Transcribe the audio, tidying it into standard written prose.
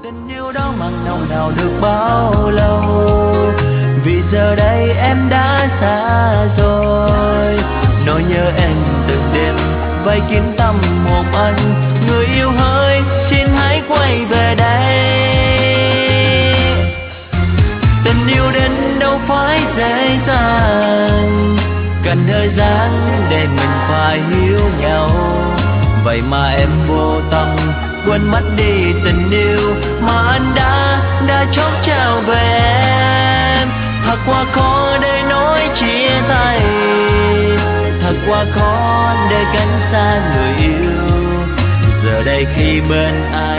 Tình yêu đó mặn nồng nào được bao lâu, vì giờ đây em đã xa rồi. Nỗi nhớ em từng đêm vây kín tâm hồn anh. Người yêu hỡi xin hãy quay về đây. Tình yêu đến đâu phải dễ dàng, cần thời gian để mình phải hiểu nhau. Vậy mà em vô tâm quên mất đi tình yêu mà anh đã chót trao về em. Thật quá khó để nói chia tay, thật quá khó để cánh xa người yêu. Giờ đây khi bên ai